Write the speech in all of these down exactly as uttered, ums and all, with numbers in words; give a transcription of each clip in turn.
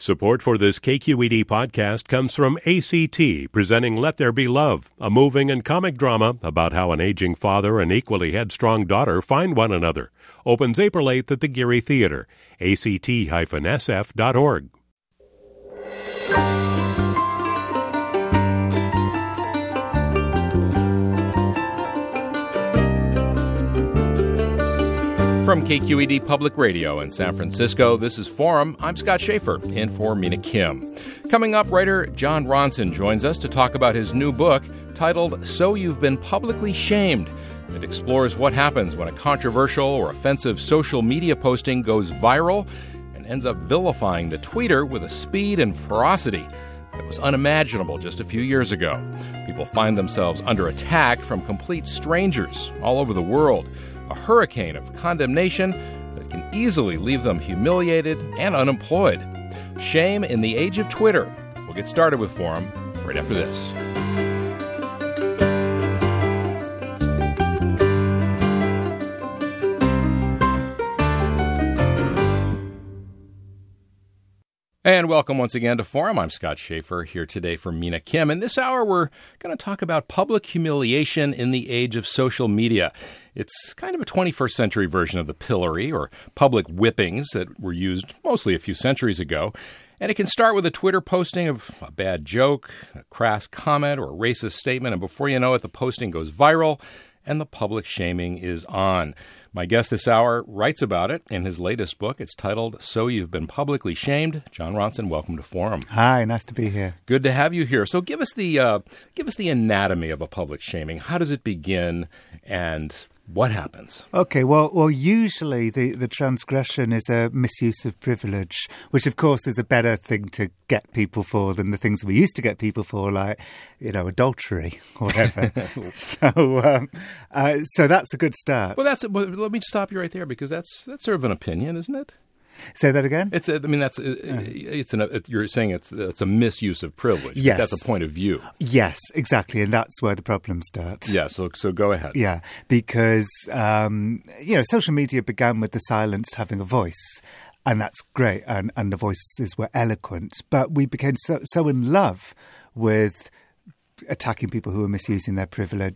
Support for this K Q E D podcast comes from A C T, presenting Let There Be Love, a moving and comic drama about how an aging father and equally headstrong daughter find one another. Opens April eighth at the Geary Theater, A C T S F dot org. From K Q E D Public Radio in San Francisco, this is Forum. I'm Scott Schaefer, in for Mina Kim. Coming up, writer Jon Ronson joins us to talk about his new book titled So You've Been Publicly Shamed. It explores what happens when a controversial or offensive social media posting goes viral and ends up vilifying the tweeter with a speed and ferocity that was unimaginable just a few years ago. People find themselves under attack from complete strangers all over the world. A hurricane of condemnation that can easily leave them humiliated and unemployed. Shame in the age of Twitter. We'll get started with Forum right after this. And welcome once again to Forum. I'm Scott Schaefer, here today for Mina Kim. And this hour, we're going to talk about public humiliation in the age of social media. It's kind of a twenty-first century version of the pillory, or public whippings, that were used mostly a few centuries ago. And it can start with a Twitter posting of a bad joke, a crass comment, or a racist statement. And before you know it, the posting goes viral, and the public shaming is on. My guest this hour writes about it in his latest book. It's titled, So You've Been Publicly Shamed. Jon Ronson, welcome to Forum. Hi, nice to be here. Good to have you here. So give us the uh, give us the anatomy of a public shaming. How does it begin, and what happens? Okay, well, well, usually the, the transgression is a misuse of privilege, which, of course, is a better thing to get people for than the things we used to get people for, like, you know, adultery or whatever. so, um, uh, so that's a good start. Well, that's well, let me stop you right there, because that's that's sort of an opinion, isn't it? Say that again? It's. A, I mean, that's. It's. An. It, you're saying it's. It's a misuse of privilege. Yes, that's a point of view. Yes, exactly, and that's where the problem starts. Yeah. So. So go ahead. Yeah, because um, you know, social media began with the silenced having a voice, and that's great, and and the voices were eloquent. But we became so so in love with attacking people who were misusing their privilege.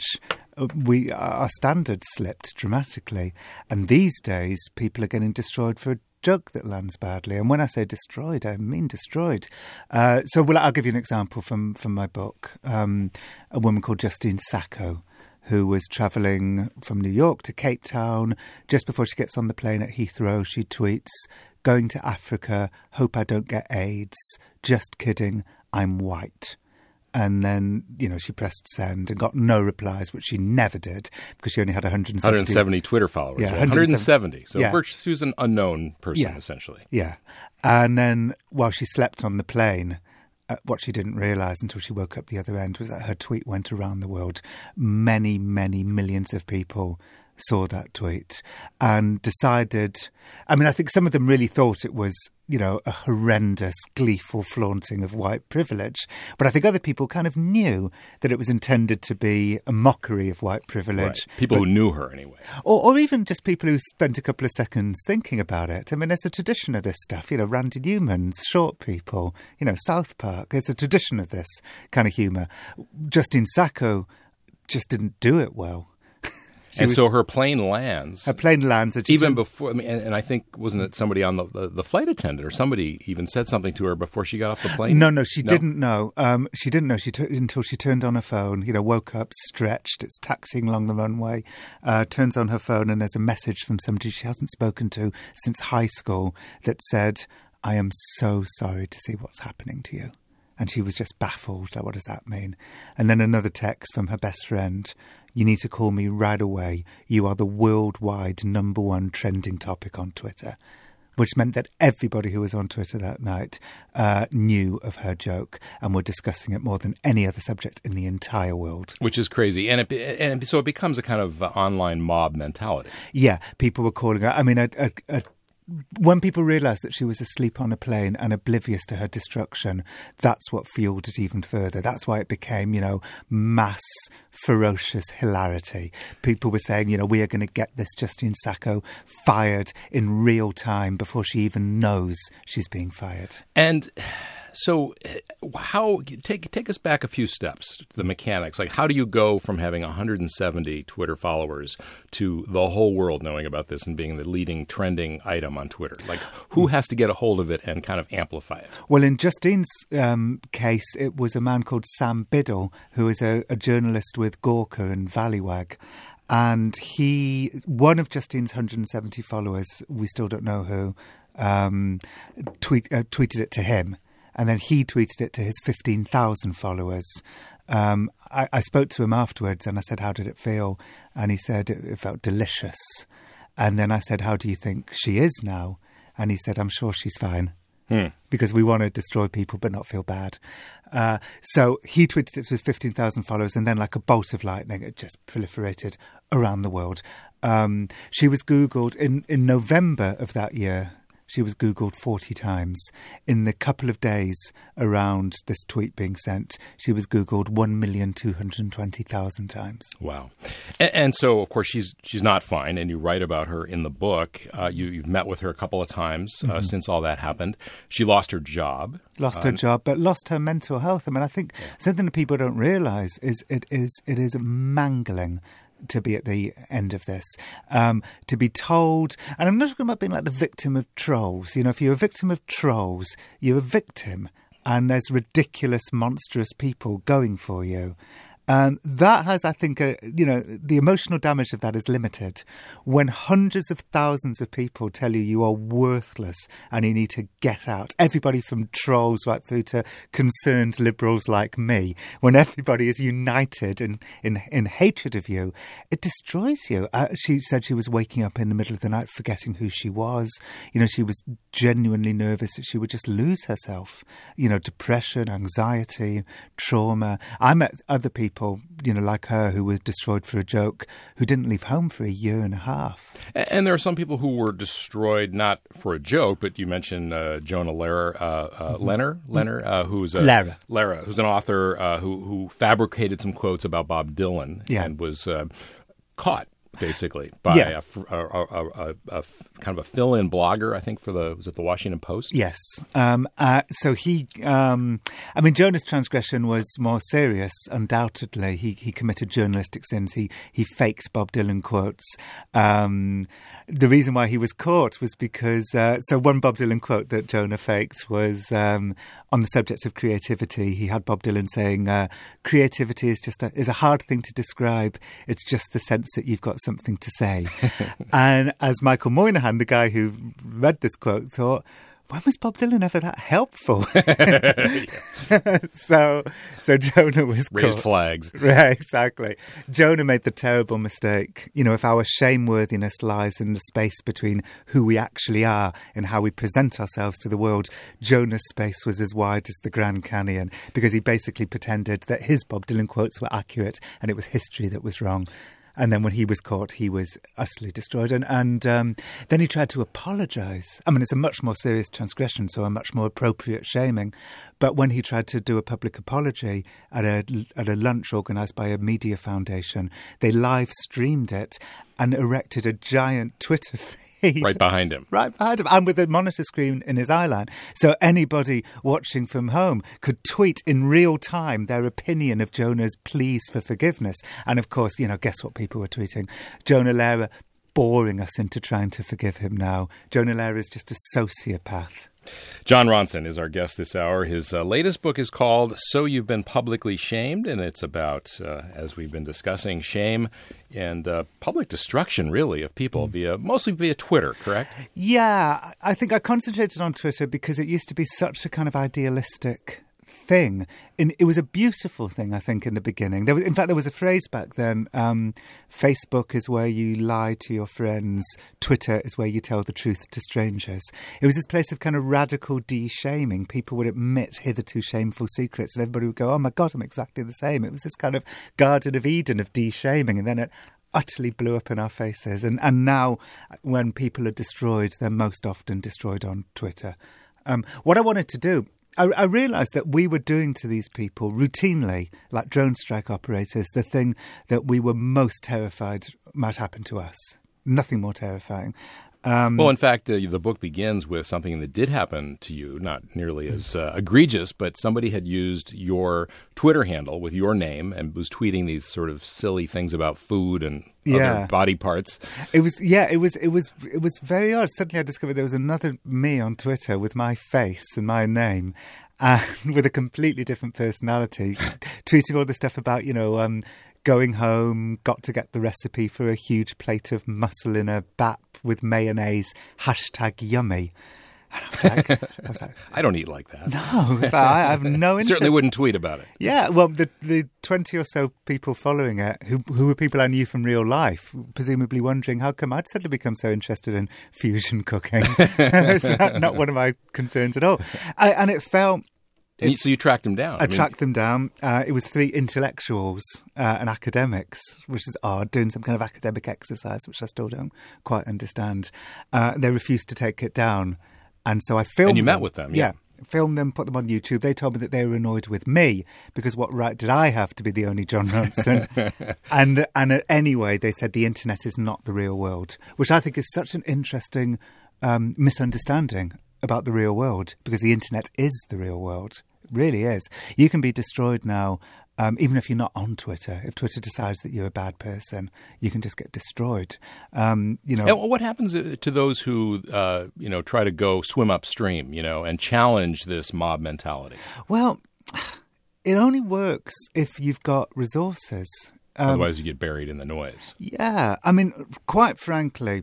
We our standards slipped dramatically, and these days people are getting destroyed for a joke that lands badly. And when I say destroyed, I mean destroyed. Uh, so well, I'll give you an example from, from my book. Um, a woman called Justine Sacco, who was travelling from New York to Cape Town. Just before she gets on the plane at Heathrow, she tweets, "Going to Africa, hope I don't get AIDS. Just kidding, I'm white." And then, you know, she pressed send and got no replies, which she never did, because she only had one hundred seventy, one hundred seventy Twitter followers. Yeah, yeah. one hundred seventy. So yeah. she was an unknown person, yeah. essentially. Yeah. And then while she slept on the plane, uh, what she didn't realise until she woke up the other end was that her tweet went around the world. Many, many millions of people saw that tweet and decided, I mean, I think some of them really thought it was, you know, a horrendous, gleeful flaunting of white privilege. But I think other people kind of knew that it was intended to be a mockery of white privilege. Right. People but, who knew her anyway. Or, or even just people who spent a couple of seconds thinking about it. I mean, there's a tradition of this stuff. You know, Randy Newman's Short People, you know, South Park. There's a tradition of this kind of humour. Justine Sacco just didn't do it well. She and was, so her plane lands. Her plane lands. Even before, I mean, and, and I think, wasn't it somebody on the, the, the flight attendant or somebody even said something to her before she got off the plane? No, no, she no? didn't know. Um, she didn't know she t- until she turned on her phone, you know, woke up, stretched, it's taxiing along the runway, uh, turns on her phone, and there's a message from somebody she hasn't spoken to since high school that said, "I am so sorry to see what's happening to you." And she was just baffled. Like, what does that mean? And then another text from her best friend. "You need to call me right away. You are the worldwide number one trending topic on Twitter." Which meant that everybody who was on Twitter that night uh, knew of her joke and were discussing it more than any other subject in the entire world. Which is crazy. And, it, and so it becomes a kind of uh, online mob mentality. Yeah, people were calling her. I mean, a, a, a when people realised that she was asleep on a plane and oblivious to her destruction, that's what fueled it even further. That's why it became, you know, mass, ferocious hilarity. People were saying, you know, we are going to get this Justine Sacco fired in real time before she even knows she's being fired. And so how take take us back a few steps, the mechanics. Like, how do you go from having one hundred seventy Twitter followers to the whole world knowing about this and being the leading trending item on Twitter? Like, who has to get a hold of it and kind of amplify it? Well, in Justine's um, case, it was a man called Sam Biddle, who is a, a journalist with Gawker and Valleywag. And he, one of Justine's one hundred seventy followers, we still don't know who, um, tweet, uh, tweeted it to him. And then he tweeted it to his fifteen thousand followers. Um, I, I spoke to him afterwards and I said, how did it feel? And he said, it, it felt delicious. And then I said, how do you think she is now? And he said, I'm sure she's fine. Hmm. Because we want to destroy people but not feel bad. Uh, so he tweeted it to his fifteen thousand followers, and then like a bolt of lightning, it just proliferated around the world. Um, she was Googled in, in November of that year. She was Googled forty times. In the couple of days around this tweet being sent, she was Googled one million two hundred twenty thousand times. Wow. And, and so, of course, she's she's not fine, and you write about her in the book. Uh, you, you've met with her a couple of times uh, mm-hmm. since all that happened. She lost her job. Lost her um, job, but lost her mental health. I mean, I think yeah. something that people don't realise is it is it is mangling to be at the end of this, um, to be told, and I'm not talking about being like the victim of trolls. You know, if you're a victim of trolls, you're a victim, and there's ridiculous, monstrous people going for you. And that has, I think, a, you know, the emotional damage of that is limited. When hundreds of thousands of people tell you you are worthless and you need to get out, everybody from trolls right through to concerned liberals like me, when everybody is united in, in, in hatred of you, it destroys you. Uh, she said she was waking up in the middle of the night forgetting who she was. You know, she was genuinely nervous that she would just lose herself. You know, depression, anxiety, trauma. I met other people, you know, like her, who were destroyed for a joke, who didn't leave home for a year and a half. And there are some people who were destroyed not for a joke, but you mentioned uh, Jonah Lehrer, uh, uh, mm-hmm. Lehrer, Lehrer, uh, who's a Lehrer. Lehrer, who's an author uh, who who fabricated some quotes about Bob Dylan yeah. and was uh, caught. Basically, by yeah. a, a, a, a, a kind of a fill-in blogger, I think, for the was it the Washington Post? Yes. Um, uh, so he, um, I mean, Jonah's transgression was more serious. Undoubtedly, he he committed journalistic sins. He he faked Bob Dylan quotes. Um, the reason why he was caught was because uh, so one Bob Dylan quote that Jonah faked was um, on the subject of creativity. He had Bob Dylan saying, uh, "Creativity is just a, is a hard thing to describe. It's just the sense that you've got something to say." And as Michael Moynihan, the guy who read this quote, thought, when was Bob Dylan ever that helpful? so so Jonah was Raised caught. flags. Yeah, exactly. Jonah made the terrible mistake. You know, if our shameworthiness lies in the space between who we actually are and how we present ourselves to the world, Jonah's space was as wide as the Grand Canyon, because he basically pretended that his Bob Dylan quotes were accurate and it was history that was wrong. And then when he was caught, he was utterly destroyed. And, and um, then he tried to apologise. I mean, it's a much more serious transgression, so a much more appropriate shaming. But when he tried to do a public apology at a, at a lunch organised by a media foundation, they live streamed it and erected a giant Twitter feed. Right behind him. Right behind him, and with a monitor screen in his eye line. So anybody watching from home could tweet in real time their opinion of Jonah's pleas for forgiveness. And of course, you know, guess what people were tweeting? Jonah Lehrer boring us into trying to forgive him now. Jonah Lehrer is just a sociopath. Jon Ronson is our guest this hour. His uh, latest book is called So You've Been Publicly Shamed, and it's about, uh, as we've been discussing, shame and uh, public destruction, really, of people, mm. via mostly via Twitter, correct? Yeah, I think I concentrated on Twitter because it used to be such a kind of idealistic thing. And it was a beautiful thing, I think, in the beginning. There was, in fact, there was a phrase back then, um, Facebook is where you lie to your friends, Twitter is where you tell the truth to strangers. It was this place of kind of radical de-shaming. People would admit hitherto shameful secrets and everybody would go, oh my God, I'm exactly the same. It was this kind of Garden of Eden of de-shaming. And then it utterly blew up in our faces. And, and now when people are destroyed, they're most often destroyed on Twitter. Um, what I wanted to do, I, I realised that we were doing to these people routinely, like drone strike operators, the thing that we were most terrified might happen to us. Nothing more terrifying. Um, well, in fact, uh, the book begins with something that did happen to you, not nearly as uh, egregious, but somebody had used your Twitter handle with your name and was tweeting these sort of silly things about food and yeah. other body parts. It was, yeah, it was, it was, it was very odd. Suddenly I discovered there was another me on Twitter with my face and my name and with a completely different personality, tweeting all this stuff about, you know, um, going home, got to get the recipe for a huge plate of mussel in a bat with mayonnaise, hashtag yummy. And I was like, I, was like, I don't eat like that. No, so I have no interest. Certainly wouldn't tweet about it. Yeah, well, the the twenty or so people following it, who who were people I knew from real life, presumably wondering how come I'd suddenly become so interested in fusion cooking. It's not, not one of my concerns at all. I, and it felt... And you, so you tracked them down. I, I mean, tracked them down. Uh, it was three intellectuals uh, and academics, which is odd, doing some kind of academic exercise, which I still don't quite understand. Uh, they refused to take it down. And so I filmed And you them. met with them, yeah. yeah. Filmed them, put them on YouTube. They told me that they were annoyed with me because what right did I have to be the only Jon Ronson? and and anyway, they said the internet is not the real world, which I think is such an interesting um, misunderstanding about the real world, because the internet is the real world. It really is. You can be destroyed now, um, even if you're not on Twitter. If Twitter decides that you're a bad person, you can just get destroyed. Um, you know, and what happens to those who, uh, you know, try to go swim upstream, you know, and challenge this mob mentality? Well, it only works if you've got resources. Um, Otherwise, you get buried in the noise. Yeah, I mean, quite frankly,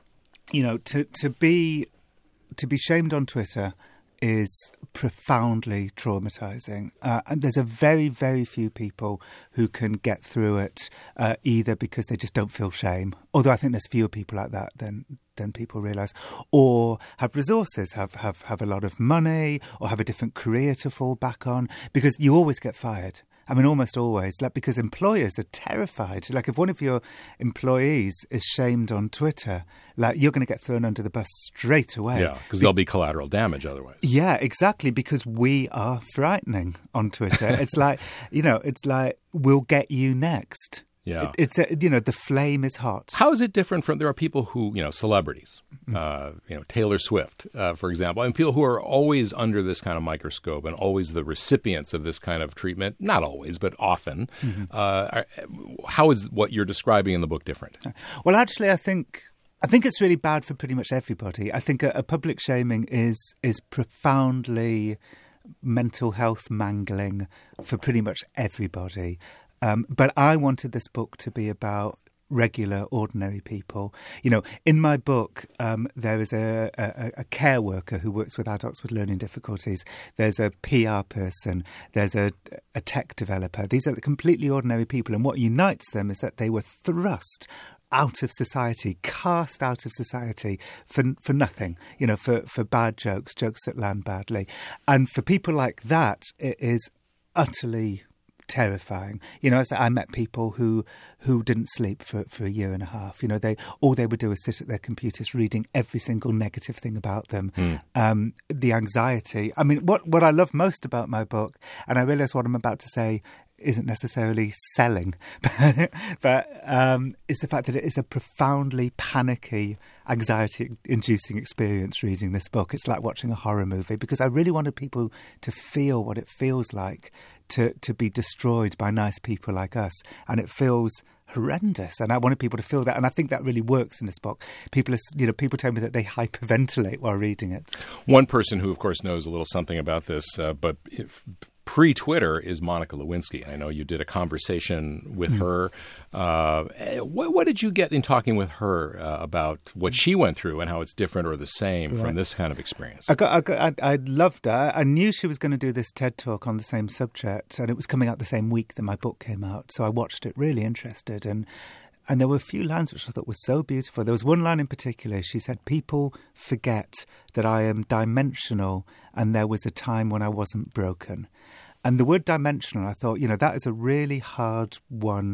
you know, to to be. To be shamed on Twitter is profoundly traumatizing. Uh, and there's a very, very few people who can get through it uh, either because they just don't feel shame, although I think there's fewer people like that than than people realise, or have resources, have, have, have a lot of money, or have a different career to fall back on, because you always get fired. I mean, almost always, like, because employers are terrified. Like, if one of your employees is shamed on Twitter, like, you're going to get thrown under the bus straight away. Yeah, because there'll be collateral damage otherwise. Yeah, exactly, because we are frightening on Twitter. It's like, you know, it's like, we'll get you next. Yeah. It, it's, a, you know, the flame is hot. How is it different from, there are people who, you know, celebrities, uh, you know, Taylor Swift, uh, for example, and people who are always under this kind of microscope and always the recipients of this kind of treatment, not always, but often. Mm-hmm. Uh, how is what you're describing in the book different? Well, actually, I think... I think it's really bad for pretty much everybody. I think a, a public shaming is is profoundly mental health mangling for pretty much everybody. Um, but I wanted this book to be about regular, ordinary people. You know, in my book, um, there is a, a, a care worker who works with adults with learning difficulties. There's a P R person. There's a, a tech developer. These are completely ordinary people. And what unites them is that they were thrust out of society, cast out of society for for nothing, you know, for, for bad jokes, jokes that land badly. And for people like that, it is utterly terrifying. You know, I met people who who didn't sleep for, for a year and a half. You know, they all they would do is sit at their computers reading every single negative thing about them. Mm. Um, the anxiety. I mean, what, what I love most about my book, and I realise what I'm about to say isn't necessarily selling, but, but um, it's the fact that it is a profoundly panicky, anxiety-inducing experience reading this book. It's like watching a horror movie, because I really wanted people to feel what it feels like to, to be destroyed by nice people like us. And it feels horrendous, and I wanted people to feel that, and I think that really works in this book. People, are, you know, people tell me that they hyperventilate while reading it. One person who, of course, knows a little something about this, uh, but if, pre-Twitter, is Monica Lewinsky. I know you did a conversation with mm. her. Uh, what, what did you get in talking with her uh, about what she went through and how it's different or the same right. from this kind of experience? I, got, I, got, I, I loved her. I knew she was going to do this TED Talk on the same subject, and it was coming out the same week that my book came out. So I watched it really interested, and and there were a few lines which I thought were so beautiful. There was one line in particular. She said, "People forget that I am dimensional, and there was a time when I wasn't broken." And the word dimensional, I thought, you know, that is a really hard one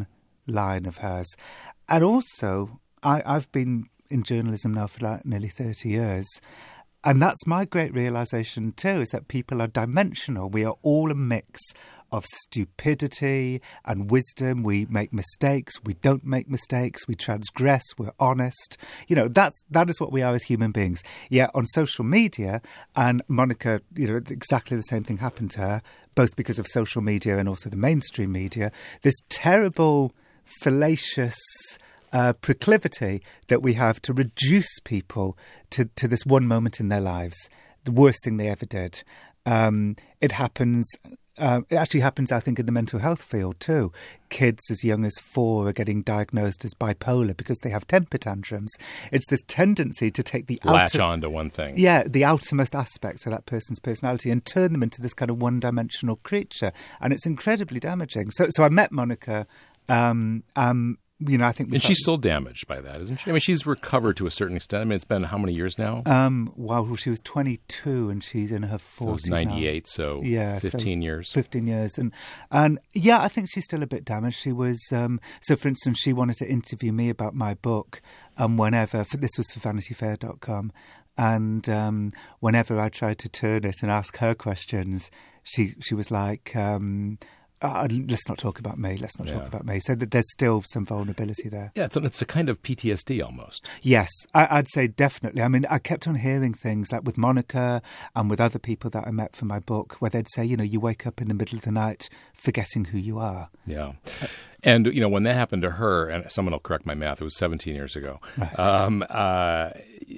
line of hers. And also, I, I've been in journalism now for like nearly thirty years. And that's my great realisation too, is that people are dimensional. We are all a mix of stupidity and wisdom. We make mistakes. We don't make mistakes. We transgress. We're honest. You know, that's, that is what we are as human beings. Yet on social media, and Monica, you know, exactly the same thing happened to her, both because of social media and also the mainstream media, this terrible, fallacious uh, proclivity that we have to reduce people to, to this one moment in their lives, the worst thing they ever did. Um, it happens... Um, it actually happens, I think, in the mental health field too. Kids as young as four are getting diagnosed as bipolar because they have temper tantrums. It's this tendency to take the latch outer, on to one thing. Yeah, the outermost aspects of that person's personality and turn them into this kind of one-dimensional creature. And it's incredibly damaging. So, so I met Monica. Um, um, You know, I think, and she's still damaged by that, isn't she? I mean, she's recovered to a certain extent. I mean, it's been how many years now? Um, well, she was twenty-two, and she's in her forties. So it's ninety-eight, now. so yeah, fifteen so years. Fifteen years, and and yeah, I think she's still a bit damaged. She was um, so. For instance, she wanted to interview me about my book, and um, whenever for, this was for Vanity Fair dot com, and um, whenever I tried to turn it and ask her questions, she she was like. Um, Uh, let's not talk about me. Let's not yeah. talk about me. So that there's still some vulnerability there. Yeah, it's a, it's a kind of P T S D almost. Yes, I, I'd say definitely. I mean, I kept on hearing things like with Monica and with other people that I met for my book where they'd say, you know, you wake up in the middle of the night forgetting who you are. Yeah. And, you know, when that happened to her, and someone will correct my math, it was seventeen years ago. Right. Um, uh,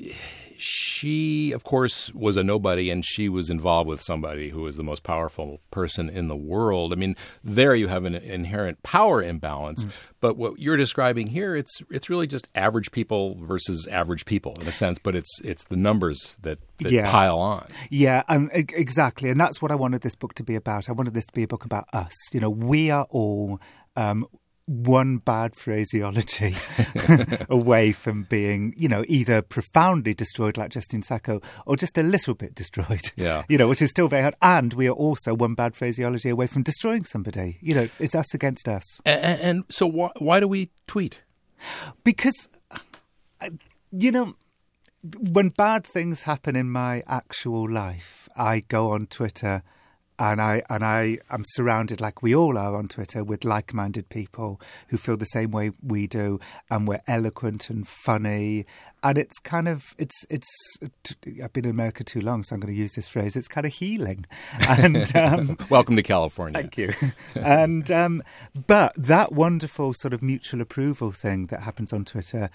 she, of course, was a nobody, and she was involved with somebody who was the most powerful person in the world. I mean, there you have an inherent power imbalance. Mm. But what you're describing here, it's it's really just average people versus average people in a sense, but it's it's the numbers that, that yeah. pile on. Yeah, um, exactly. And that's what I wanted this book to be about. I wanted this to be a book about us. You know, we are all... Um, one bad phraseology away from being, you know, either profoundly destroyed like Justine Sacco or just a little bit destroyed, yeah. you know, which is still very hard. And we are also one bad phraseology away from destroying somebody. You know, it's us against us. And, and so why, why do we tweet? Because, you know, when bad things happen in my actual life, I go on Twitter And I and I am surrounded, like we all are on Twitter, with like-minded people who feel the same way we do, and we're eloquent and funny. And it's kind of, it's, it's, I've been in America too long, so I'm going to use this phrase, it's kind of healing. And um, welcome to California. Thank you. And, um, but that wonderful sort of mutual approval thing that happens on Twitter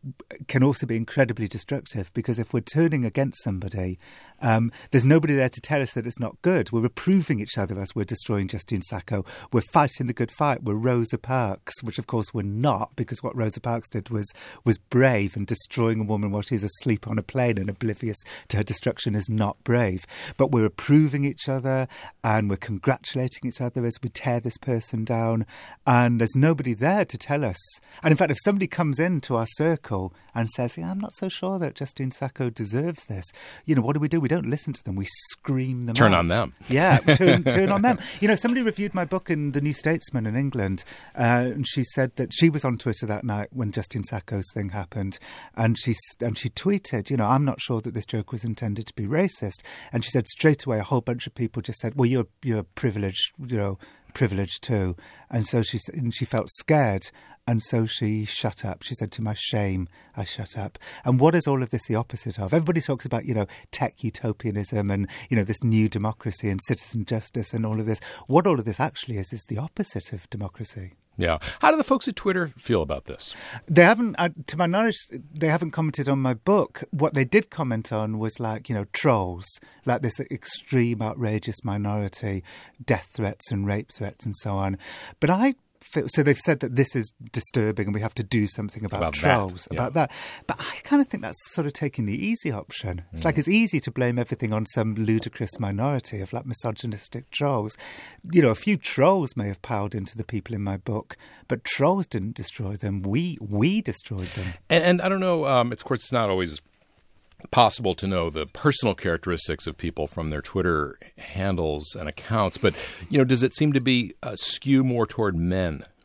can also be incredibly destructive, because if we're turning against somebody, um, there's nobody there to tell us that it's not good. We're approving each other as we're destroying Justine Sacco. We're fighting the good fight. We're Rosa Parks, which of course we're not, because what Rosa Parks did was was brave, and destroying a woman while she's asleep on a plane and oblivious to her destruction is not brave. But we're approving each other, and we're congratulating each other as we tear this person down, and there's nobody there to tell us. And in fact, if somebody comes into our circle and says, yeah, I'm not so sure that Justine Sacco deserves this, you know, what do we do? We don't listen to them. We scream them Turn out. on them. Yeah, turn, turn on them. You know, somebody reviewed my book in the New Statesman in England, uh, and she said that she was on Twitter that night when Justine Sacco's thing happened, and she, and she tweeted, you know, I'm not sure that this joke was intended to be racist. And she said straight away, a whole bunch of people just said, well, you're, you're privileged, you know, privileged too. And so she, and she felt scared. And so she shut up. She said, to my shame, I shut up. And what is all of this the opposite of? Everybody talks about, you know, tech utopianism and, you know, this new democracy and citizen justice and all of this. What all of this actually is, is the opposite of democracy. Yeah. How do the folks at Twitter feel about this? They haven't, uh, to my knowledge, they haven't commented on my book. What they did comment on was like, you know, trolls, like this extreme, outrageous minority, death threats and rape threats and so on. But I So they've said that this is disturbing and we have to do something about, about trolls, that. Yeah. about that. But I kind of think that's sort of taking the easy option. It's mm. like it's easy to blame everything on some ludicrous minority of like misogynistic trolls. You know, a few trolls may have piled into the people in my book, but trolls didn't destroy them. We we destroyed them. And, and I don't know, um, it's, of course, it's not always possible to know the personal characteristics of people from their Twitter handles and accounts. But, you know, does it seem to be uh, skew more toward men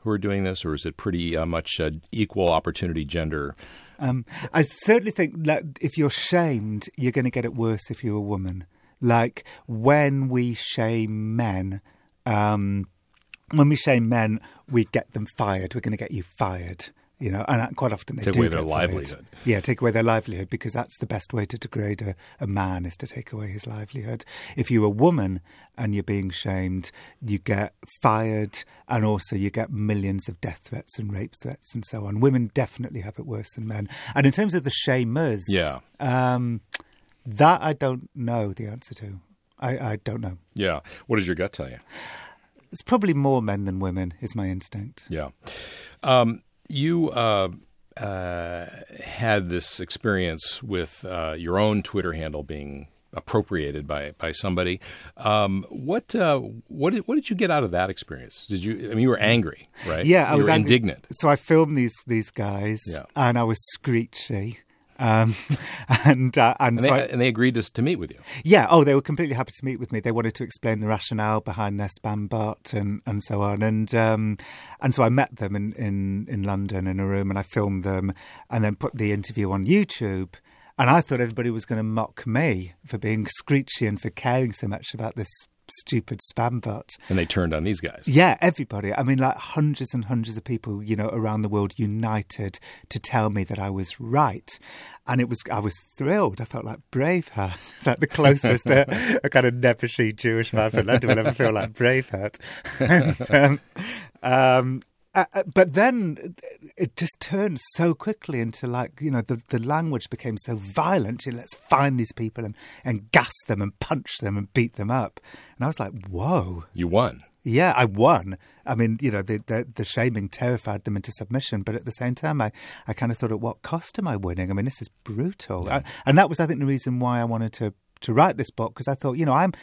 who are doing this, or is it pretty uh, much uh, equal opportunity gender? Um, I certainly think that if you're shamed, you're going to get it worse if you're a woman. Like when we shame men, um, when we shame men, we get them fired. We're going to get you fired. You know, and quite often they take do away get their fired. livelihood. Yeah, take away their livelihood, because that's the best way to degrade a, a man, is to take away his livelihood. If you're a woman and you're being shamed, you get fired, and also you get millions of death threats and rape threats and so on. Women definitely have it worse than men. And in terms of the shamers, yeah, um, that I don't know the answer to. I, I don't know. Yeah. What does your gut tell you? It's probably more men than women, is my instinct. Yeah. Um, You uh, uh, had this experience with uh, your own Twitter handle being appropriated by by somebody. Um, what uh, what did what did you get out of that experience? Did you? I mean, you were angry, right? Yeah, I you was were angry. indignant. So I filmed these these guys, yeah. and I was screechy. Um, and uh, and, and, so they, I, and they agreed to, to meet with you. Yeah. Oh, they were completely happy to meet with me. They wanted to explain the rationale behind their spam bot and, and so on. And um, and so I met them in, in, in London in a room, and I filmed them and then put the interview on YouTube. And I thought everybody was going to mock me for being screechy and for caring so much about this stupid spam bot. And they turned on these guys. Yeah, everybody. I mean, like hundreds and hundreds of people, you know, around the world united to tell me that I was right. And it was, I was thrilled. I felt like Braveheart. It's like the closest a, a kind of nebbishy Jewish man from London will ever feel like Braveheart. and, um, um, Uh, but then it just turned so quickly into, like, you know, the, the language became so violent. You know, let's find these people and, and gas them and punch them and beat them up. And I was like, whoa. You won. Yeah, I won. I mean, you know, the, the, the shaming terrified them into submission. But at the same time, I, I kind of thought, at what cost am I winning? I mean, this is brutal. Yeah. I, and that was, I think, the reason why I wanted to, to write this book, because I thought, you know, I'm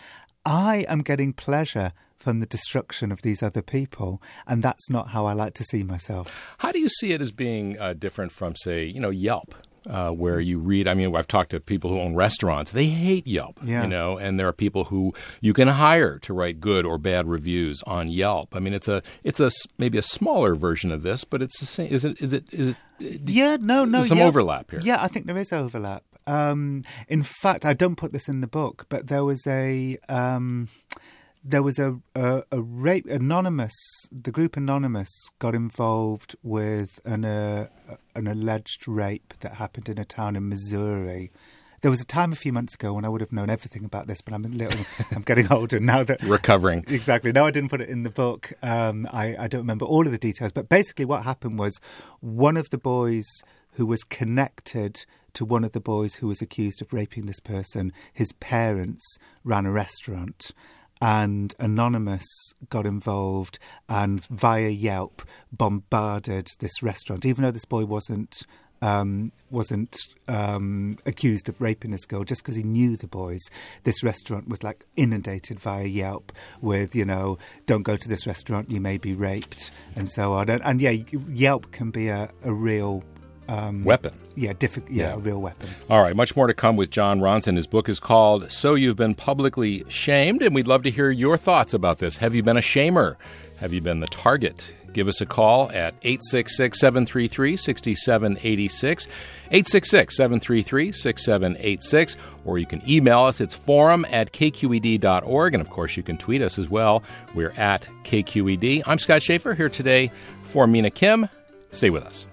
I am getting pleasure from the destruction of these other people, and that's not how I like to see myself. How do you see it as being uh, different from, say, you know, Yelp, uh, where you read? I mean, I've talked to people who own restaurants; they hate Yelp, yeah. you know, and there are people who you can hire to write good or bad reviews on Yelp. I mean, it's a it's a maybe a smaller version of this, but it's the same. Is it? Is it? Is it? Yeah, no, no. There's some yeah. overlap here. Yeah, I think there is overlap. Um, in fact, I don't put this in the book, but there was a um, there was a, a, a rape. Anonymous, the group Anonymous got involved with an uh, an alleged rape that happened in a town in Missouri. There was a time a few months ago when I would have known everything about this, but I'm a little, I'm getting older now that recovering. Exactly. No, I didn't put it in the book. Um, I, I don't remember all of the details, but basically what happened was one of the boys who was connected to one of the boys who was accused of raping this person, his parents ran a restaurant, and Anonymous got involved and via Yelp bombarded this restaurant, even though this boy wasn't um, wasn't um, accused of raping this girl, just because he knew the boys. This restaurant was like inundated via Yelp with, you know, don't go to this restaurant, you may be raped, and so on. And, and yeah, Yelp can be a, a real Um, weapon. Yeah, diffi- yeah, yeah, a real weapon. All right, much more to come with Jon Ronson. His book is called So You've Been Publicly Shamed, and we'd love to hear your thoughts about this. Have you been a shamer? Have you been the target? Give us a call at eight six six, seven three three, six seven eight six, eight six six, seven three three, six seven eight six, or you can email us. It's forum at k q e d dot org, and of course you can tweet us as well. We're at K Q E D. I'm Scott Schaefer here today for Mina Kim. Stay with us.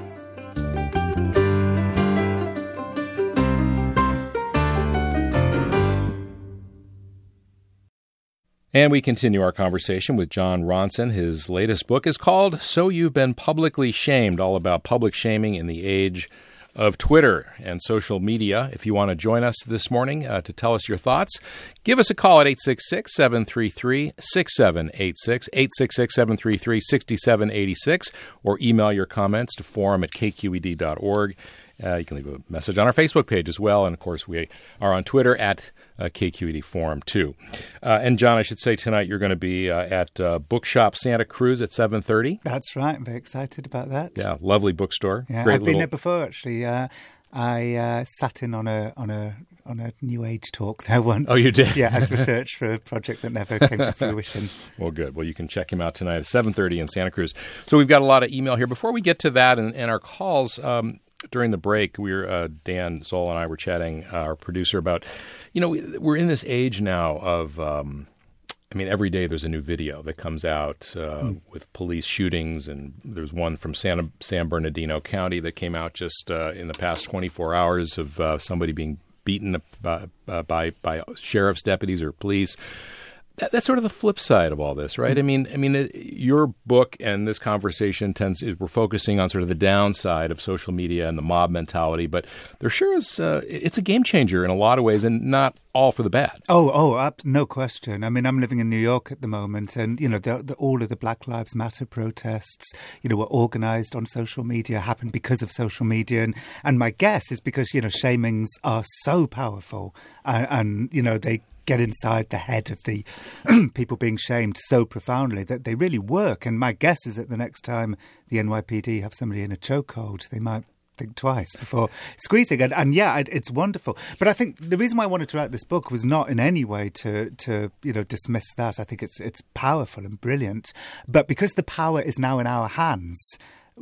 And we continue our conversation with Jon Ronson. His latest book is called So You've Been Publicly Shamed, all about public shaming in the age of Twitter and social media. If you want to join us this morning uh, to tell us your thoughts, give us a call at eight six six, seven three three, six seven eight six, eight six six, seven three three, six seven eight six, or email your comments to forum at k q e d dot org. Uh, you can leave a message on our Facebook page as well. And, of course, we are on Twitter at uh, K Q E D Forum, too. Uh, and, John, I should say tonight you're going to be uh, at uh, Bookshop Santa Cruz at seven thirty. That's right. I'm very excited about that. Yeah, lovely bookstore. Yeah, Great I've little... been there before, actually. Uh, I uh, sat in on a on a on a New Age talk there once. Oh, you did? Yeah, as research for a project that never came to fruition. Well, good. Well, you can check him out tonight at seven thirty in Santa Cruz. So we've got a lot of email here. Before we get to that and, and our calls, um, during the break, we were, uh, Dan Zoll and I were chatting, uh, our producer, about, you know, we're in this age now of, um, I mean, every day there's a new video that comes out uh, mm. with police shootings, and there's one from Santa, San Bernardino County that came out just uh, in the past twenty-four hours of uh, somebody being beaten by, uh, by by sheriff's deputies or police. That, that's sort of the flip side of all this, right? I mean, I mean, it, your book and this conversation tends is we're focusing on sort of the downside of social media and the mob mentality, but there sure is uh, it's a game changer in a lot of ways, and not all for the bad. Oh, oh, uh, no question. I mean, I'm living in New York at the moment, and you know, the, the, all of the Black Lives Matter protests, you know, were organised on social media, happened because of social media, and and my guess is because you know, shamings are so powerful, and, and you know, they get inside the head of the people being shamed so profoundly that they really work. And my guess is that the next time the N Y P D have somebody in a chokehold, they might think twice before squeezing. And, and yeah, it, it's wonderful. But I think the reason why I wanted to write this book was not in any way to, to you know, dismiss that. I think it's it's powerful and brilliant. But because the power is now in our hands,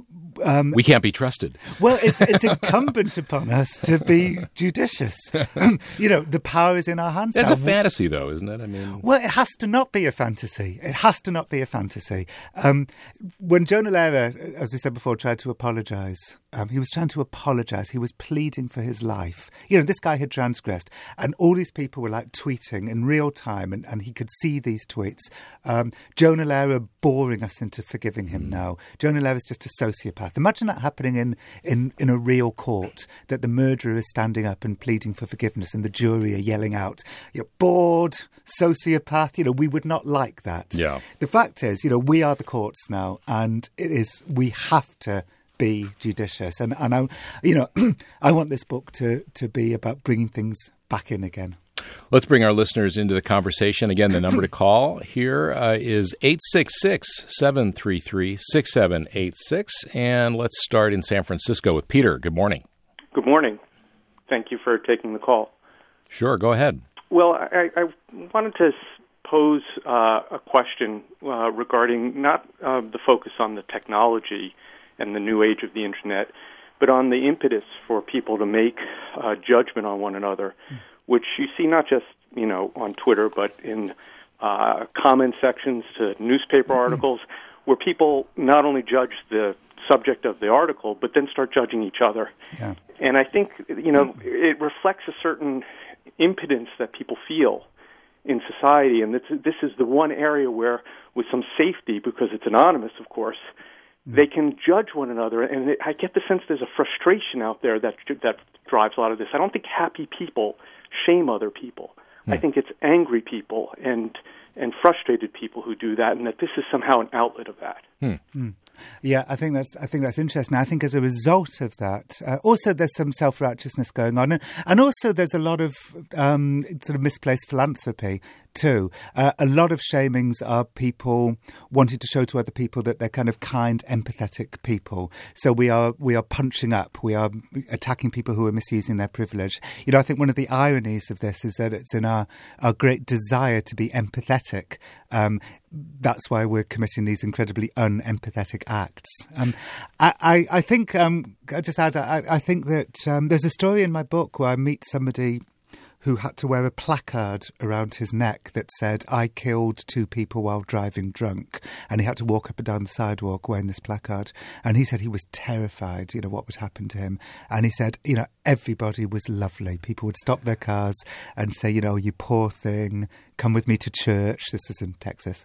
Um, we can't be trusted. Well, it's it's incumbent upon us to be judicious. You know, the power is in our hands. That's now. a fantasy, though, isn't it? I mean, well, it has to not be a fantasy. It has to not be a fantasy. Um, when Jonah Lehrer, as we said before, tried to apologise, um, he was trying to apologise. He was pleading for his life. You know, this guy had transgressed, and all these people were like tweeting in real time, and, and he could see these tweets. Um, Jonah Lehrer boring us into forgiving him mm. now. Jonah Lehrer is just a sociopath. Imagine that happening in, in, in a real court, that the murderer is standing up and pleading for forgiveness and the jury are yelling out, "You're bored, sociopath." You know, we would not like that. Yeah. The fact is, you know, we are the courts now, and it is, we have to be judicious. And, and I, you know, I want this book to, to be about bringing things back in again. Let's bring our listeners into the conversation. Again, the number to call here uh, is eight six six, seven three three, six seven eight six. And let's start in San Francisco with Peter. Good morning. Good morning. Thank you for taking the call. Sure, go ahead. Well, I, I wanted to pose uh, a question uh, regarding not uh, the focus on the technology and the new age of the Internet, but on the impetus for people to make uh, judgment on one another, mm. which you see not just, you know, on Twitter, but in uh, comment sections to newspaper articles, where people not only judge the subject of the article, but then start judging each other. Yeah. And I think, you know, it reflects a certain impotence that people feel in society, and this, this is the one area where, with some safety, because it's anonymous, of course, they can judge one another, and it, I get the sense there's a frustration out there that that drives a lot of this. I don't think happy people shame other people. Hmm. I think it's angry people and and frustrated people who do that, and that this is somehow an outlet of that. Hmm. Hmm. Yeah, I think that's I think that's interesting. I think as a result of that, uh, also there's some self-righteousness going on, and, and also there's a lot of um, sort of misplaced philanthropy too. Uh, a lot of shamings are people wanting to show to other people that they're kind of kind, empathetic people. So we are we are punching up. We are attacking people who are misusing their privilege. You know, I think one of the ironies of this is that it's in our, our great desire to be empathetic. Um, that's why we're committing these incredibly unempathetic acts. Um, I, I, I think, um, I just add, I, I think that um, there's a story in my book where I meet somebody who had to wear a placard around his neck that said, "I killed two people while driving drunk." And he had to walk up and down the sidewalk wearing this placard. And he said he was terrified, you know, what would happen to him. And he said, you know, everybody was lovely. People would stop their cars and say, you know, "You poor thing, come with me to church." This is in Texas.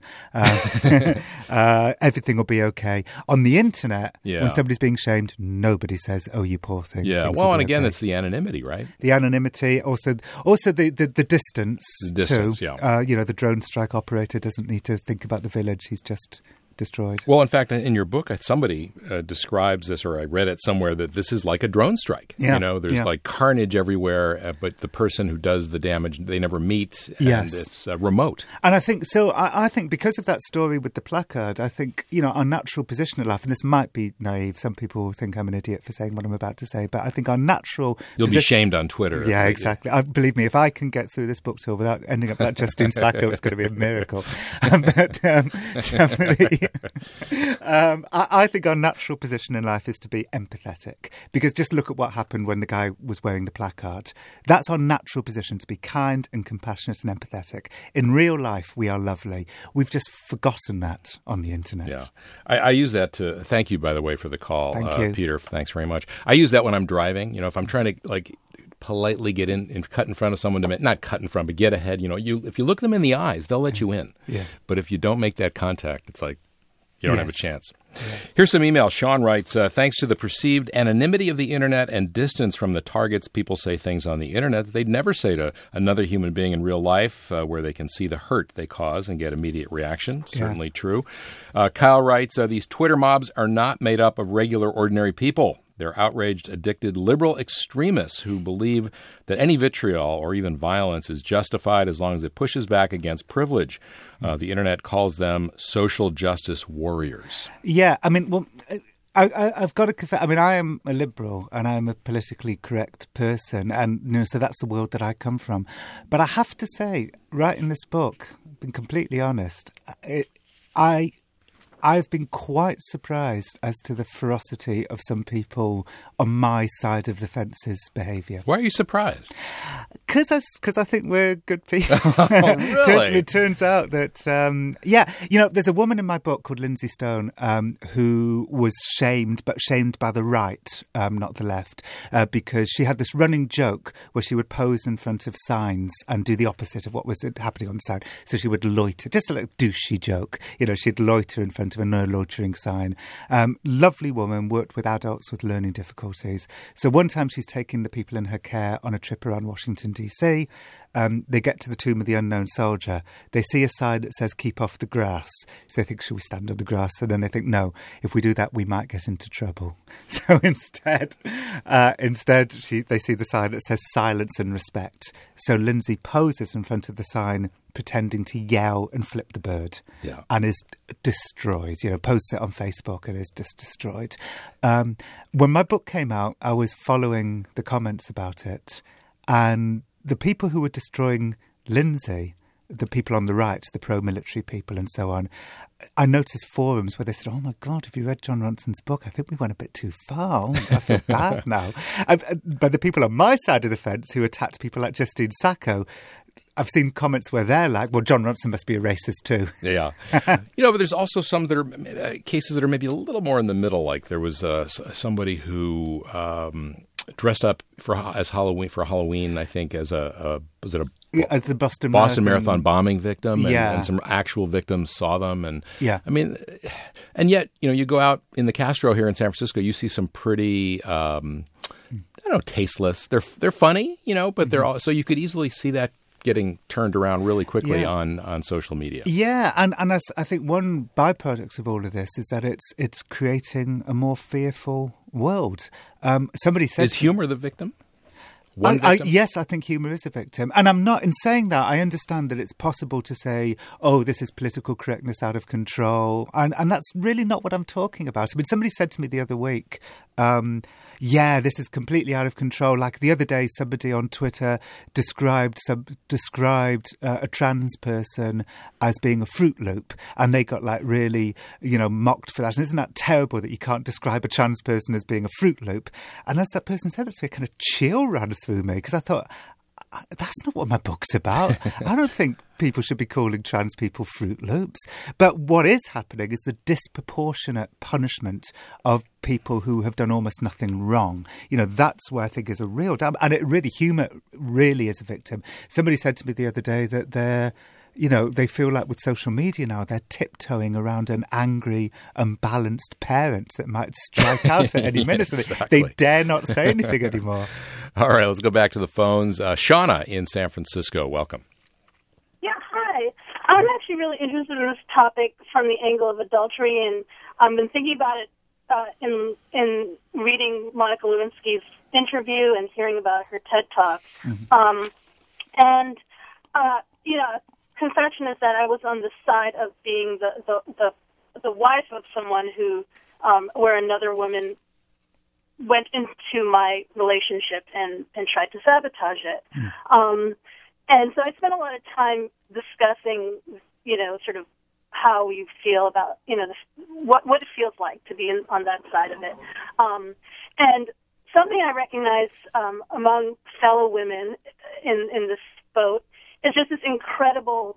Uh, uh, everything will be okay. On the internet, yeah. when somebody's being shamed, nobody says, "Oh, you poor thing." Yeah, Things well, and okay. again, it's the anonymity, right? The anonymity, also also the, the, the distance, the distance too. Yeah. Uh, you know, the drone strike operator doesn't need to think about the village. He's just destroyed. Well, in fact, in your book, somebody uh, describes this, or I read it somewhere, that this is like a drone strike. Yeah. You know, there's yeah. like carnage everywhere, uh, but the person who does the damage, they never meet, and yes. it's uh, remote. And I think, so I, I think because of that story with the placard, I think, you know, our natural position in life, and this might be naive, some people think I'm an idiot for saying what I'm about to say, but I think our natural You'll position, be shamed on Twitter. Yeah, exactly. I, believe me, if I can get through this book tour without ending up like Justine Sacco, it's going to be a miracle. but um, somebody, um, I, I think our natural position in life is to be empathetic, because just look at what happened when the guy was wearing the placard. That's our natural position, to be kind and compassionate and empathetic. In real life, we are lovely. We've just forgotten that on the internet. Yeah, I, I use that to thank you, by the way, for the call, Thank uh, you. Peter. Thanks very much. I use that when I'm driving. You know, if I'm trying to like politely get in and cut in front of someone, to not cut in front, but get ahead. You know, you if you look them in the eyes, they'll let you in. Yeah. But if you don't make that contact, it's like you don't yes. have a chance. Yeah. Here's some email. Sean writes, uh, thanks to the perceived anonymity of the internet and distance from the targets, people say things on the internet that they'd never say to another human being in real life, uh, where they can see the hurt they cause and get immediate reaction. Yeah. Certainly true. Uh, Kyle writes, uh, these Twitter mobs are not made up of regular, ordinary people. They're outraged, addicted liberal extremists who believe that any vitriol or even violence is justified as long as it pushes back against privilege. Uh, the internet calls them social justice warriors. Yeah, I mean, well, I, I, I've got to confess, I mean, I am a liberal and I'm a politically correct person, and you know, so that's the world that I come from. But I have to say, writing this book, being completely honest, it, I... I've been quite surprised as to the ferocity of some people on my side of the fence's behaviour. Why are you surprised? Because I, cause I think we're good people. Oh, really? It turns out that, um, yeah, you know, there's a woman in my book called Lindsay Stone um, who was shamed, but shamed by the right, um, not the left, uh, because she had this running joke where she would pose in front of signs and do the opposite of what was happening on the sign. So she would loiter, just a little douchey joke. You know, she'd loiter in front of a no loitering sign. Um, lovely woman, worked with adults with learning difficulties. So one time she's taking the people in her care on a trip around Washington, D C. Um, they get to the Tomb of the Unknown Soldier. They see a sign that says, keep off the grass. So they think, should we stand on the grass? And then they think, no, if we do that, we might get into trouble. So instead, uh, instead she, they see the sign that says silence and respect. So Lindsay poses in front of the sign, pretending to yell and flip the bird, yeah. and is destroyed. You know, posts it on Facebook and is just destroyed. Um, when my book came out, I was following the comments about it, and the people who were destroying Lindsay, the people on the right, the pro-military people and so on, I noticed forums where they said, oh my God, have you read Jon Ronson's book? I think we went a bit too far. I feel bad now. And, but the people on my side of the fence who attacked people like Justine Sacco, I've seen comments where they're like, well, Jon Ronson must be a racist too. Yeah. You know, but there's also some that are uh, cases that are maybe a little more in the middle. Like there was uh, somebody who um, dressed up for as Halloween for Halloween, I think, as a, a was it a yeah, as the Boston Boston Marathon, Marathon bombing victim, and, yeah. and some actual victims saw them, and yeah, I mean, and yet you know, you go out in the Castro here in San Francisco, you see some pretty. Um, I don't know, tasteless. They're they're funny, you know, but they're all, so you could easily see that getting turned around really quickly yeah. on, on social media. Yeah, and and I, I think one byproduct of all of this is that it's it's creating a more fearful world. Um, somebody said, is humor the victim? One I, victim? I, yes, I think humour is a victim. And I'm not, in saying that, I understand that it's possible to say, oh, this is political correctness out of control. And, and that's really not what I'm talking about. I mean, somebody said to me the other week, um, yeah, this is completely out of control. Like the other day, somebody on Twitter described some, described uh, a trans person as being a Fruit Loop, and they got like really, you know, mocked for that. And isn't that terrible that you can't describe a trans person as being a Fruit Loop? And as that person said that to me, a kind of chill ran through me, because I thought, that's not what my book's about. I don't think people should be calling trans people Fruit Loops. But what is happening is the disproportionate punishment of people who have done almost nothing wrong. You know, that's where I think is a real damn. And it really, humour really is a victim. Somebody said to me the other day that they're, you know, they feel like with social media now, they're tiptoeing around an angry, unbalanced parent that might strike out at any minute. Exactly. They dare not say anything anymore. All right, let's go back to the phones. Uh, Shauna in San Francisco, welcome. Yeah, hi. I'm actually really interested in this topic from the angle of adultery, and I've been thinking about it uh, in in reading Monica Lewinsky's interview and hearing about her TED Talk. Mm-hmm. Um, and, uh, you know, confession is that I was on the side of being the, the, the, the wife of someone who, um, where another woman went into my relationship and, and tried to sabotage it. Mm. Um, and so I spent a lot of time discussing, you know, sort of how we feel about, you know, the, what what it feels like to be in, on that side of it. Um, and something I recognize um, among fellow women in, in this boat is just this incredible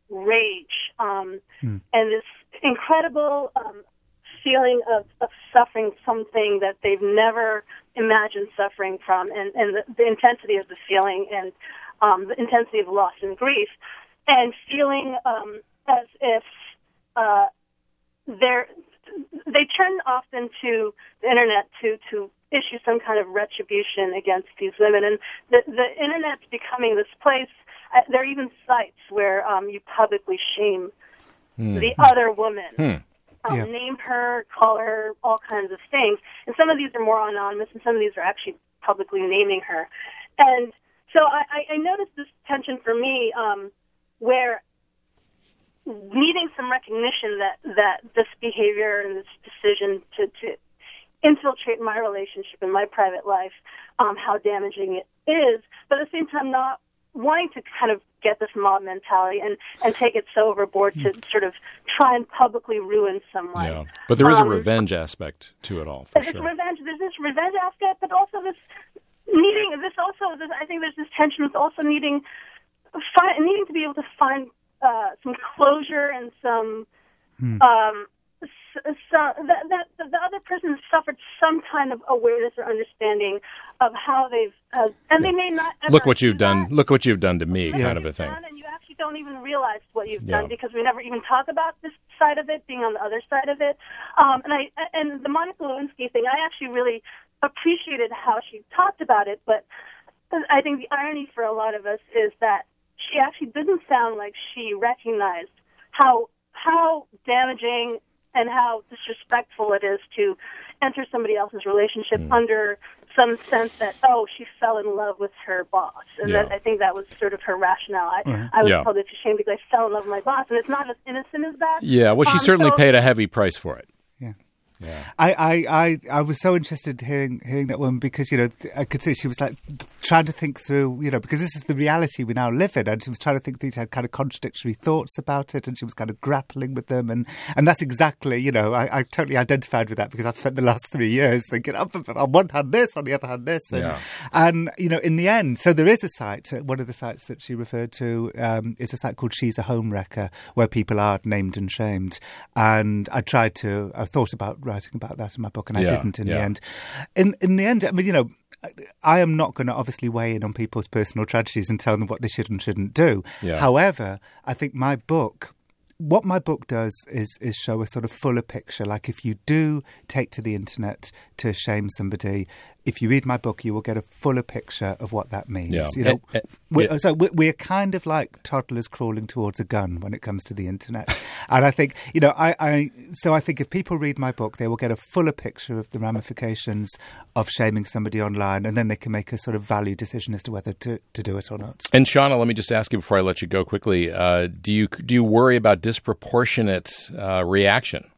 rage um, mm. and this incredible um, feeling of, of suffering something that they've never imagined suffering from, and, and the, the intensity of the feeling and um, the intensity of loss and grief, and feeling um, as if uh, they're they turn often to the internet to, to issue some kind of retribution against these women. And the, the internet's becoming this place, uh, there are even sites where um, you publicly shame mm. the other woman. Mm. Um, yeah. Name her, call her, all kinds of things. And some of these are more anonymous, and some of these are actually publicly naming her. And so I, I noticed this tension for me um, where needing some recognition that, that this behavior and this decision to, to infiltrate my relationship and my private life, um, how damaging it is, but at the same time not wanting to kind of get this mob mentality and, and take it so overboard to sort of try and publicly ruin someone. Yeah, but there is um, a revenge aspect to it all, for there's sure. Revenge, there's this revenge aspect, but also this needing, this also, this, I think there's this tension with also needing, find, needing to be able to find Uh, some closure and some, hmm. um, so that, that the other person has suffered some kind of awareness or understanding of how they've, uh, and they may not ever look what you've done. That. Look what you've done to me, yeah. kind of a thing. And you actually don't even realize what you've yeah. done because we never even talk about this side of it, being on the other side of it. Um, and I and the Monica Lewinsky thing, I actually really appreciated how she talked about it, but I think the irony for a lot of us is that she actually didn't sound like she recognized how how damaging and how disrespectful it is to enter somebody else's relationship mm. under some sense that, oh, she fell in love with her boss. And yeah. that, I think that was sort of her rationale. I, mm. I was yeah. told it's a shame because I fell in love with my boss, and it's not as innocent as that. Yeah, well, she um, certainly so, paid a heavy price for it. Yeah. Yeah. I, I, I, I was so interested hearing hearing that one because, you know, I could see she was like trying to think through, you know, because this is the reality we now live in, and she was trying to think through, she had kind of contradictory thoughts about it, and she was kind of grappling with them, and, and that's exactly, you know, I, I totally identified with that because I've spent the last three years thinking, oh, on one hand this, on the other hand this, and, yeah. and you know, in the end, so there is a site, one of the sites that she referred to um, is a site called She's a Homewrecker, where people are named and shamed, and I tried to, I thought about writing about that in my book, and I yeah, didn't in yeah. the end. In in the end, I mean, you know, I am not going to obviously weigh in on people's personal tragedies and tell them what they should and shouldn't do. Yeah. However, I think my book, what my book does is is show a sort of fuller picture. Like if you do take to the internet to shame somebody, if you read my book, you will get a fuller picture of what that means. Yeah. You know, it, it, we're, it, so we're, we're kind of like toddlers crawling towards a gun when it comes to the internet. And I think, you know, I, I so I think if people read my book, they will get a fuller picture of the ramifications of shaming somebody online, and then they can make a sort of value decision as to whether to, to do it or not. And Shauna, let me just ask you before I let you go quickly: uh, do you do you worry about disproportionate uh, reaction?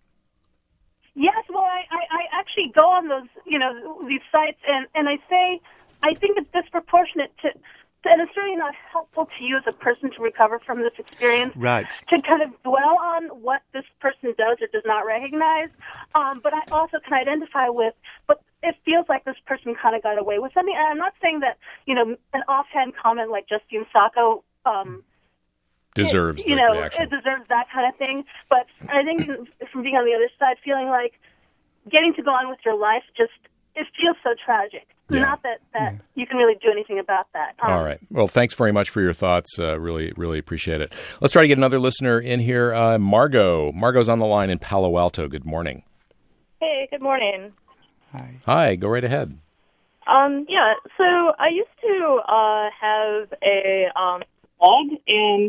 Yes, well, I, I, I actually go on those, you know, these sites, and, and I say, I think it's disproportionate to, to, and it's really not helpful to you as a person to recover from this experience. Right. To kind of dwell on what this person does or does not recognize, um, but I also can identify with, but it feels like this person kind of got away with something. And I'm not saying that, you know, an offhand comment like Justine Sacco, um, deserves it, you the know, reaction. It deserves that kind of thing. But I think from being on the other side, feeling like getting to go on with your life, just it feels so tragic. Yeah. Not that, that yeah. you can really do anything about that. Um, All right. Well, thanks very much for your thoughts. Uh, really, really appreciate it. Let's try to get another listener in here. Uh, Margot. Margot's on the line in Palo Alto. Good morning. Hey, good morning. Hi. Hi. Go right ahead. Um, yeah, so I used to uh, have a um, blog, and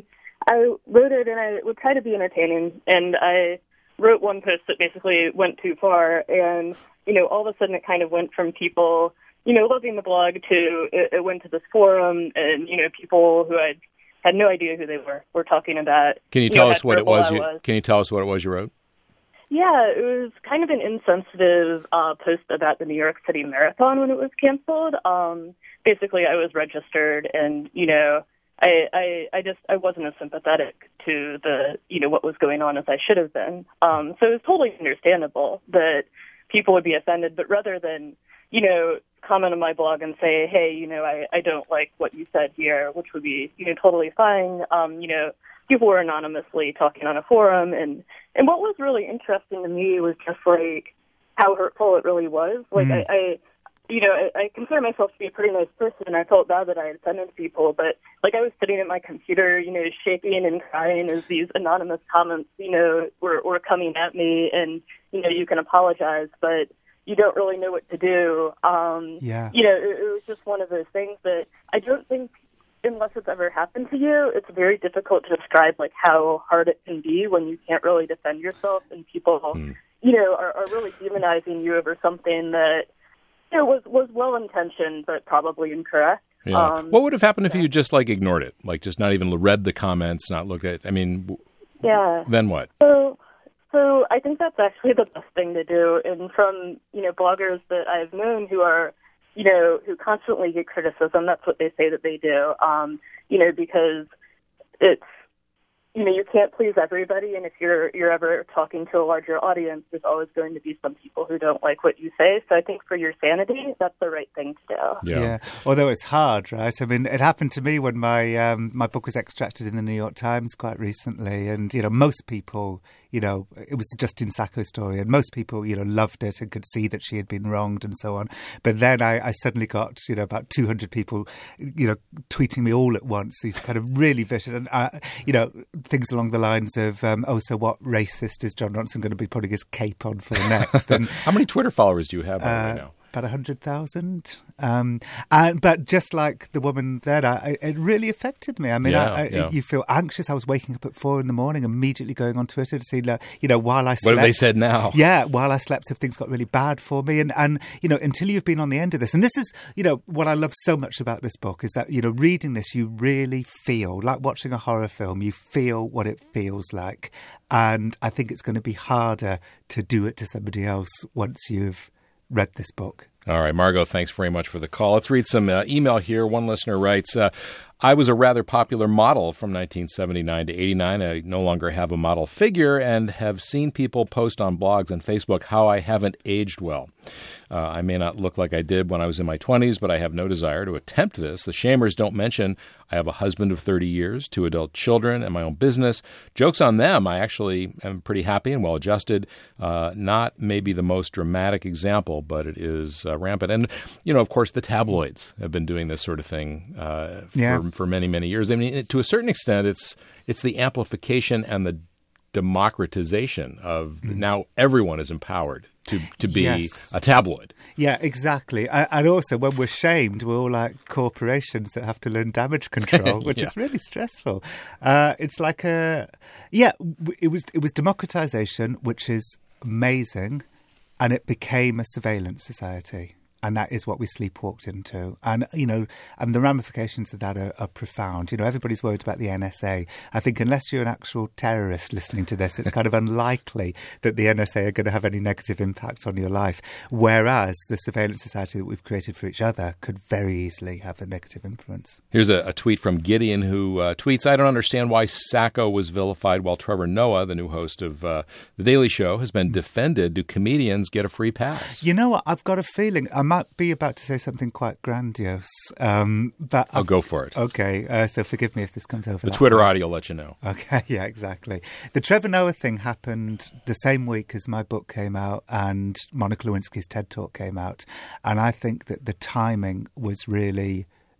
I wrote it, and I would try to be entertaining, and I wrote one post that basically went too far, and, you know, all of a sudden it kind of went from people, you know, loving the blog to it, it went to this forum, and, you know, people who I had no idea who they were were talking about. Can you, you tell know, us what it was, you, was? Can you tell us what it was you wrote? Yeah, it was kind of an insensitive uh, post about the New York City Marathon when it was canceled. Um, basically, I was registered, and, you know, I, I, I just I wasn't as sympathetic to the you know what was going on as I should have been. Um, so it was totally understandable that people would be offended. But rather than you know comment on my blog and say, hey, you know I, I don't like what you said here, which would be you know totally fine. Um, you know people were anonymously talking on a forum, and and what was really interesting to me was just like how hurtful it really was. Like mm. I. I You know, I, I consider myself to be a pretty nice person, and I felt bad that I had offended people, but, like, I was sitting at my computer, you know, shaking and crying as these anonymous comments, you know, were, were coming at me, and, you know, you can apologize, but you don't really know what to do. Um, yeah. You know, it, it was just one of those things that I don't think, unless it's ever happened to you, it's very difficult to describe, like, how hard it can be when you can't really defend yourself, and people, mm. you know, are, are really demonizing you over something that, it was was well intentioned, but probably incorrect. Yeah. Um, what would have happened if yeah. you just like ignored it, like just not even read the comments, not looked at? I mean, yeah. Then what? So, so I think that's actually the best thing to do. And from you know bloggers that I've known who are, you know, who constantly get criticism, that's what they say that they do. Um, you know, because it's. You know, you can't please everybody, and if you're you're ever talking to a larger audience, there's always going to be some people who don't like what you say. So I think for your sanity, that's the right thing to do. Yeah. yeah. Although it's hard, right? I mean, it happened to me when my um, my book was extracted in the New York Times quite recently, and you know, most people, you know, it was the Justine Sacco story, and most people, you know, loved it and could see that she had been wronged and so on. But then I, I suddenly got, you know, about two hundred people, you know, tweeting me all at once, these kind of really vicious, and uh, you know. Things along the lines of, um, oh, so what racist is Jon Ronson going to be putting his cape on for next? And how many Twitter followers do you have uh, right now? About one hundred thousand. Um, and But just like the woman there, I, it really affected me. I mean, yeah, I, I, yeah. you feel anxious. I was waking up at four in the morning, immediately going on Twitter to see, you know, while I slept. What have they said now? Yeah, while I slept, if things got really bad for me. And, and, you know, until you've been on the end of this. And this is, you know, what I love so much about this book is that, you know, reading this, you really feel, like watching a horror film, you feel what it feels like. And I think it's going to be harder to do it to somebody else once you've read this book. All right, Margot, thanks very much for the call. Let's read some uh, email here. One listener writes, uh, I was a rather popular model from nineteen seventy-nine to eighty-nine. I no longer have a model figure and have seen people post on blogs and Facebook how I haven't aged well. Uh, I may not look like I did when I was in my twenties, but I have no desire to attempt this. The shamers don't mention I have a husband of thirty years, two adult children, and my own business. Joke's on them. I actually am pretty happy and well-adjusted. Uh, not maybe the most dramatic example, but it is uh, rampant. And, you know, of course, the tabloids have been doing this sort of thing uh, for, yeah. for many, many years. I mean, to a certain extent, it's it's the amplification and the democratization of mm. now everyone is empowered to to be yes. a tabloid. Yeah, exactly. And also, when we're shamed, we're all like corporations that have to learn damage control, which yeah. is really stressful. Uh, it's like a yeah. It was it was democratization, which is amazing, and it became a surveillance society. And that is what we sleepwalked into. And, you know, and the ramifications of that are, are profound. You know, everybody's worried about the N S A. I think unless you're an actual terrorist listening to this, it's kind of unlikely that the N S A are going to have any negative impact on your life. Whereas the surveillance society that we've created for each other could very easily have a negative influence. Here's a, a tweet from Gideon who uh, tweets, I don't understand why Sacco was vilified while Trevor Noah, the new host of uh, The Daily Show, has been defended. Do comedians get a free pass? You know what? I've got a feeling I'm might be about to say something quite grandiose. Um, but I'll I've, go for it. Okay, uh, so forgive me if this comes over. The Twitter way. Audio will let you know. Okay, yeah, exactly. The Trevor Noah thing happened the same week as my book came out and Monica Lewinsky's TED Talk came out. And I think that the timing was really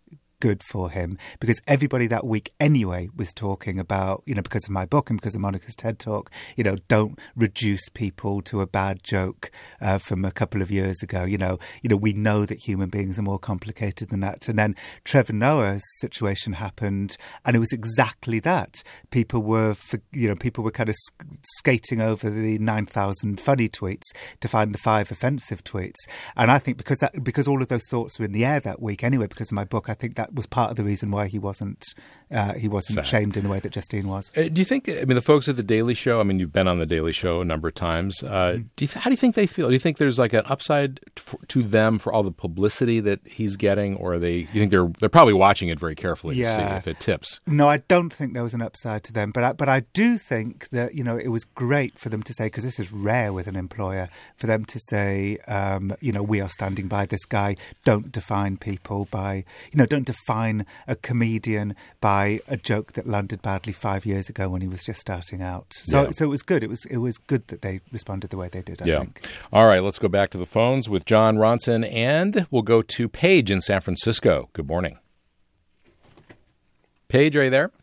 good for him, because everybody that week anyway was talking about, you know, because of my book and because of Monica's TED Talk, you know, don't reduce people to a bad joke uh, from a couple of years ago. You know, you know, we know that human beings are more complicated than that. And then Trevor Noah's situation happened, and it was exactly that. People were, you know, people were kind of skating over the nine thousand funny tweets to find the five offensive tweets. And I think because that, because all of those thoughts were in the air that week anyway, because of my book, I think that was part of the reason why he wasn't uh, he wasn't Sad. shamed in the way that Justine was. Uh, do you think? I mean, the folks at the Daily Show. I mean, you've been on the Daily Show a number of times. Uh, mm. do you, how do you think they feel? Do you think there's like an upside to, to them for all the publicity that he's getting, or are they? You think they're they're probably watching it very carefully yeah. to see if it tips? No, I don't think there was an upside to them, but I, but I do think that, you know, it was great for them to say, because this is rare with an employer, for them to say, um, you know, we are standing by this guy. Don't define people by, you know, don't define a comedian by a joke that landed badly five years ago when he was just starting out. So, yeah. so it was good. It was it was good that they responded the way they did, I yeah. think. All right, let's go back to the phones with Jon Ronson, and we'll go to Paige in San Francisco. Good morning. Paige, are you there?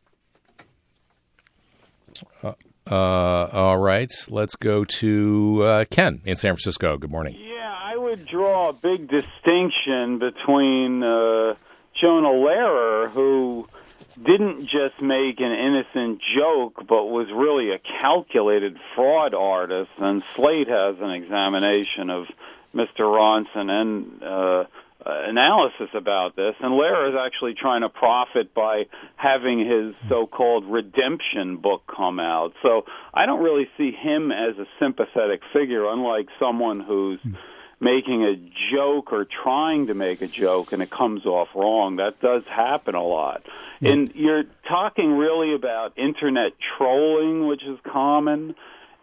Uh, uh, all right, let's go to uh, Ken in San Francisco. Good morning. Yeah, I would draw a big distinction between uh, Jonah Lehrer, who didn't just make an innocent joke, but was really a calculated fraud artist. And Slate has an examination of Mister Ronson and uh, uh, analysis about this. And Lehrer is actually trying to profit by having his so-called redemption book come out. So I don't really see him as a sympathetic figure, unlike someone who's making a joke or trying to make a joke and it comes off wrong. That does happen a lot. Yeah. And you're talking really about internet trolling, which is common.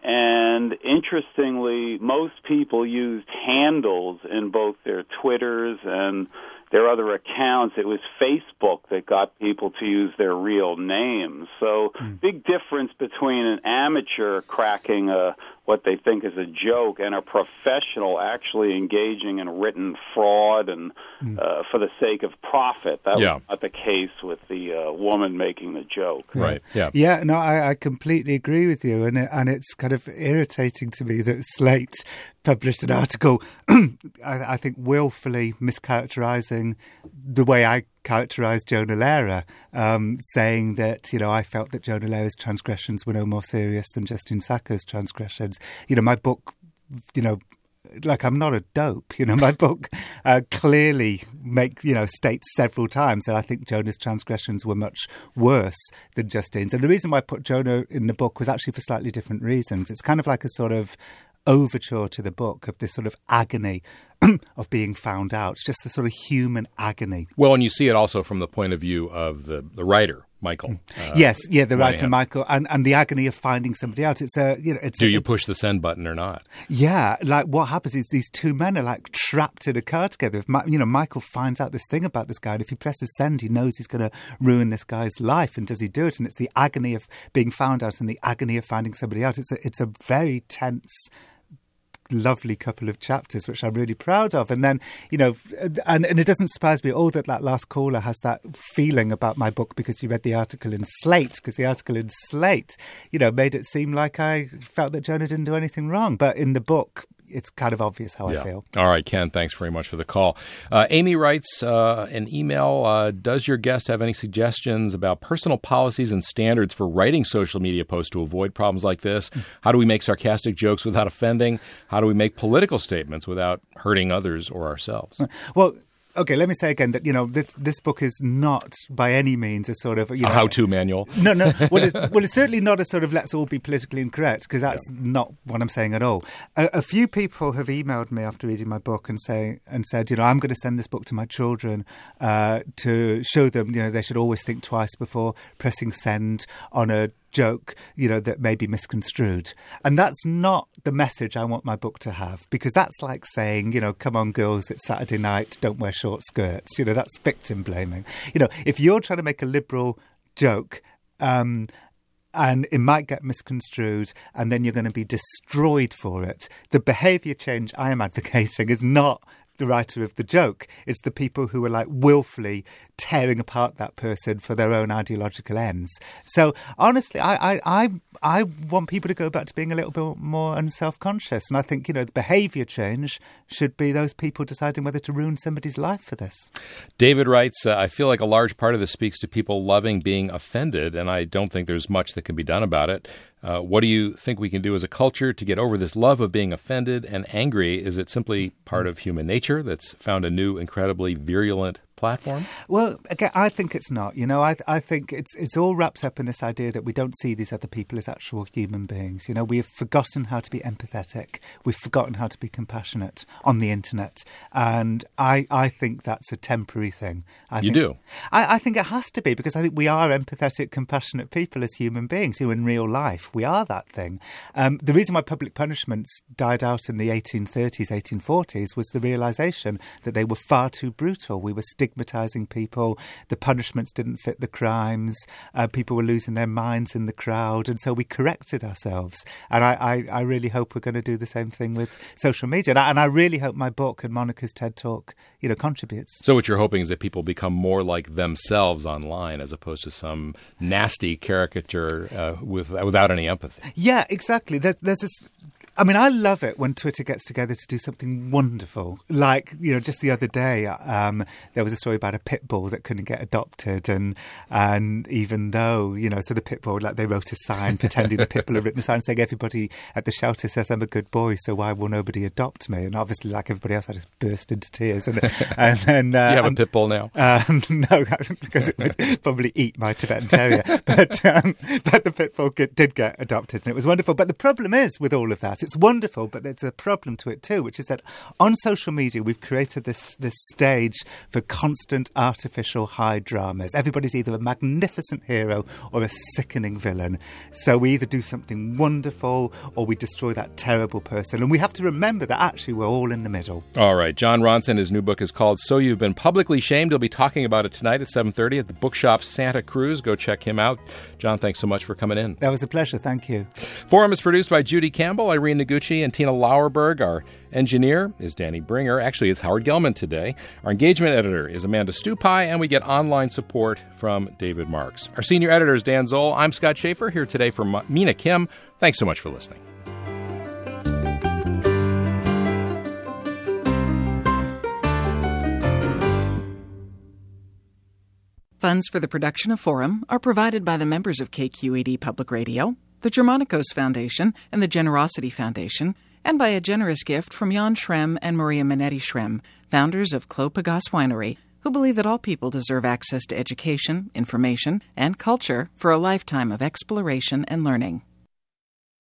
And interestingly, most people used handles in both their Twitters and their other accounts. It was Facebook that got people to use their real names. So mm. big difference between an amateur cracking a what they think is a joke and a professional actually engaging in written fraud and mm. uh, for the sake of profit. That yeah. was not the case with the uh, woman making the joke. Right. Yeah. Yeah. No, I, I completely agree with you, and it, and it's kind of irritating to me that Slate published an article, I, I think, willfully mischaracterizing the way I characterised Jonah Lehrer, um, saying that, you know, I felt that Jonah Lehrer's transgressions were no more serious than Justine Sacker's transgressions. You know, my book, you know, like, I'm not a dope. You know, my book uh, clearly make you know states several times that I think Jonah's transgressions were much worse than Justine's. And the reason why I put Jonah in the book was actually for slightly different reasons. It's kind of like a sort of overture to the book of this sort of agony of being found out. It's just the sort of human agony. Well, and you see it also from the point of view of the, the writer, Michael. Uh, yes, yeah, the writer, Michael, and, and the agony of finding somebody out. It's a, you know, it's do a, you push the send button or not? Yeah, like what happens is these two men are like trapped in a car together. If you know, Michael finds out this thing about this guy, and if he presses send, he knows he's going to ruin this guy's life. And does he do it? And it's the agony of being found out and the agony of finding somebody out. It's a, it's a very tense, lovely couple of chapters, which I'm really proud of. And then, you know, and, and it doesn't surprise me at all that that last caller has that feeling about my book because you read the article in Slate, because the article in Slate, you know, made it seem like I felt that Jonah didn't do anything wrong. But in the book, it's kind of obvious how yeah. I feel. All right, Ken, thanks very much for the call. Uh, Amy writes uh, an email, uh, does your guest have any suggestions about personal policies and standards for writing social media posts to avoid problems like this? How do we make sarcastic jokes without offending? How do we make political statements without hurting others or ourselves? Well, okay, let me say again that, you know, this, this book is not by any means a sort of, you know, a how-to manual. No, no. Well, it's, well, it's certainly not a sort of let's all be politically incorrect, because that's yeah. not what I'm saying at all. A, a few people have emailed me after reading my book and say and said, you know, I'm going to send this book to my children uh, to show them, you know, they should always think twice before pressing send on a joke, you know, that may be misconstrued. And that's not the message I want my book to have, because that's like saying, you know, come on, girls, it's Saturday night, don't wear short skirts. You know, that's victim blaming. You know, if you're trying to make a liberal joke, um, and it might get misconstrued, and then you're going to be destroyed for it, the behaviour change I am advocating is not the writer of the joke. It's the people who are like willfully tearing apart that person for their own ideological ends. So honestly, I, I, I, I want people to go back to being a little bit more unself-conscious. And I think, you know, the behaviour change should be those people deciding whether to ruin somebody's life for this. David writes, uh, I feel like a large part of this speaks to people loving being offended, and I don't think there's much that can be done about it. Uh, what do you think we can do as a culture to get over this love of being offended and angry? Is it simply part of human nature that's found a new, incredibly virulent platform? Well, again, I think it's not. You know, I I think it's it's all wrapped up in this idea that we don't see these other people as actual human beings. You know, we have forgotten how to be empathetic. We've forgotten how to be compassionate on the internet. And I, I think that's a temporary thing. I you think, do? I, I think it has to be, because I think we are empathetic, compassionate people as human beings. You know, in real life, we are that thing. Um, the reason why public punishments died out in the eighteen thirties, eighteen forties was the realisation that they were far too brutal. We were stigmatising people. The punishments didn't fit the crimes. Uh, people were losing their minds in the crowd. And so we corrected ourselves. And I, I, I really hope we're going to do the same thing with social media. And I, and I really hope my book and Monica's TED Talk, you know, contributes. So what you're hoping is that people become more like themselves online as opposed to some nasty caricature uh, with, without any empathy. Yeah, exactly. There's, there's this... I mean, I love it when Twitter gets together to do something wonderful. Like, you know, just the other day, um, there was a story about a pit bull that couldn't get adopted. And and even though, you know, so the pit bull, like they wrote a sign pretending the pit bull had written a sign saying everybody at the shelter says I'm a good boy, so why will nobody adopt me? And obviously, like everybody else, I just burst into tears. And, and then, uh, Do you have and, a pit bull now? Um, no, because it would probably eat my Tibetan Terrier. But, um, but the pit bull did get adopted, and it was wonderful. But the problem is with all of that, it's wonderful, but there's a problem to it too, which is that on social media we've created this this stage for constant artificial high dramas. Everybody's either a magnificent hero or a sickening villain. So we either do something wonderful or we destroy that terrible person. And we have to remember that actually we're all in the middle. All right. Jon Ronson, his new book is called So You've Been Publicly Shamed. He'll be talking about it tonight at seven thirty at the bookshop Santa Cruz. Go check him out. Jon, thanks so much for coming in. That was a pleasure. Thank you. Forum is produced by Judy Campbell, Irene Noguchi, and Tina Lauerberg. Our engineer is Danny Bringer. Actually, it's Howard Gelman today. Our engagement editor is Amanda Stupai, and we get online support from David Marks. Our senior editor is Dan Zoll. I'm Scott Schaefer, here today for Mina Kim. Thanks so much for listening. Funds for the production of Forum are provided by the members of K Q E D Public Radio, the Germanicos Foundation, and the Generosity Foundation, and by a generous gift from Jan Schrem and Maria Minetti Schrem, founders of Clos Pegase Winery, who believe that all people deserve access to education, information, and culture for a lifetime of exploration and learning.